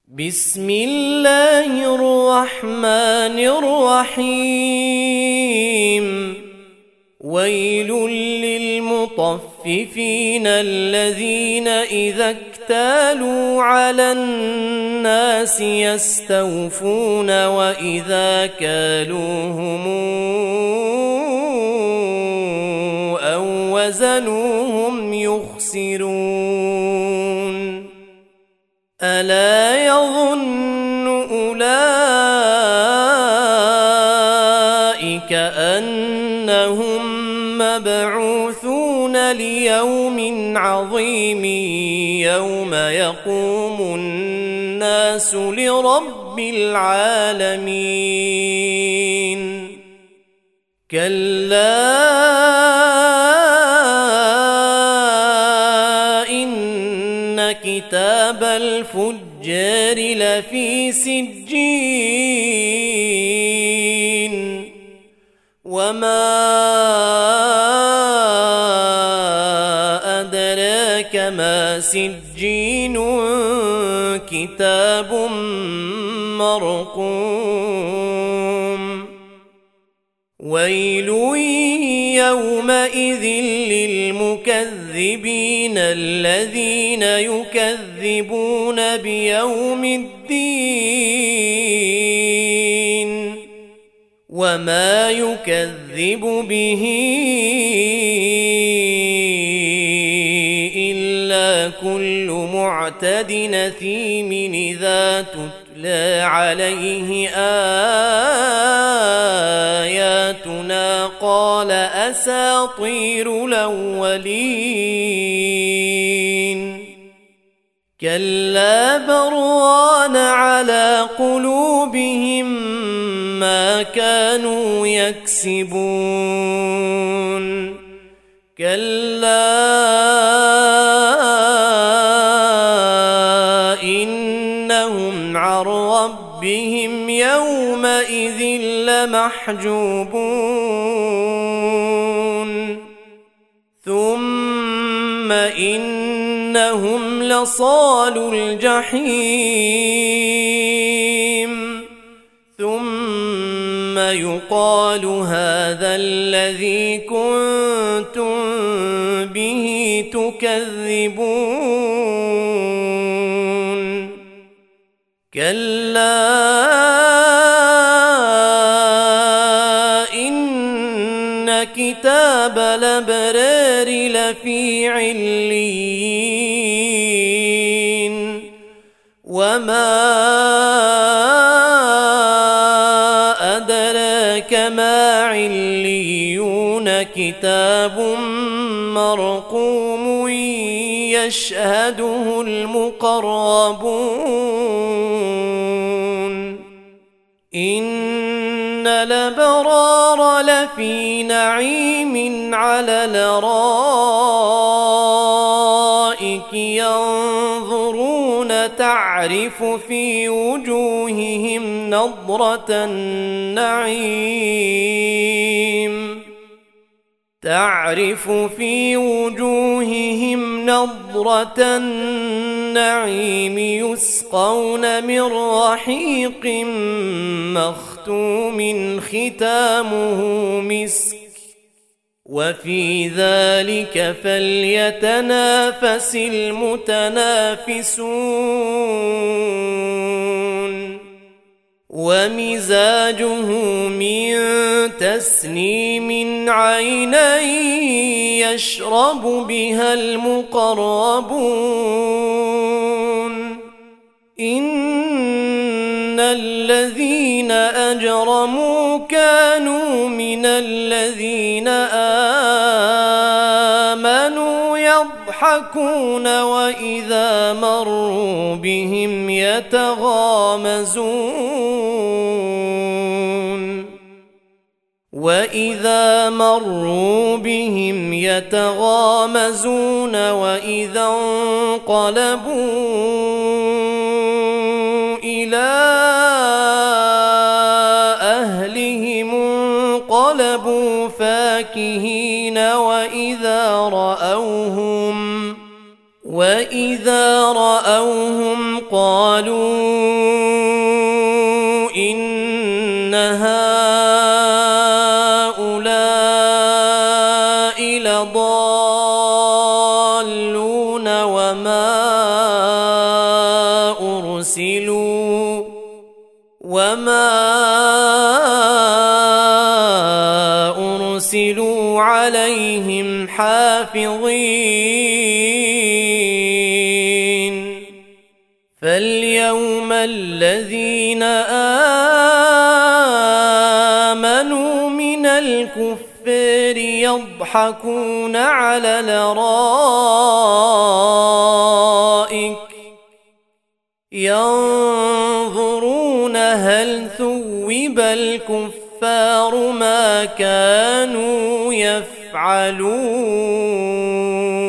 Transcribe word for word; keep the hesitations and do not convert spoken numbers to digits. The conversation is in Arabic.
بسم الله الرحمن الرحيم ويل للمطففين الذين إذا اكتالوا على الناس يستوفون وإذا كالوهم أو وزنوهم يخسرون ألا يظن أولئك أنهم مبعوثون ليوم عظيم يوم يقوم الناس لرب العالمين كلا إن كتاب الفجار لفي سجين وما أدراك ما سجين كتاب مرقوم ويل يومئذ للمكذبين الذين يكذبون بيوم الدين وما يكذب به إلا كل معتد نثيم إذا تتلى عليه آياتنا قال أساطير الأولين كلا بران على قلوبهم ما كانوا يكسبون كلا إنهم عن ربهم يومئذ لمحجوبون ثم إنهم لصالو الجحيم ثم يقال هذا الذي كنتم به تكذبون كلا إن كتاب الأبرار لفي عليين وما أدراك ما عليون كتاب مرقوم يشهده المقربون إن الأبرار لفي نعيم على الأرائك ينظرون تعرف في وجوههم نضرة النعيم تعرف في وجوههم نضرة النعيم يسقون من رحيق مختوم ختامه مسك وفي ذلك فليتنافس المتنافسون ومزاجه من تسنيم عينا يشرب بها المقربون إن الذين أجرموا كانوا من الذين آمنوا يضحكون وإذا مروا بهم يتغامزون وإذا مروا بهم يتغامزون وإذا انقلبوا إلى أهلهم انقلبوا فاكهين وإذا رأوهم وإذا رأوهم قالوا أرسلوا وما أرسلوا عليهم حافظين فاليوم الذين آمنوا من الكفار يضحكون على الأرائك ينظرون هل ثوب الكفار ما كانوا يفعلون.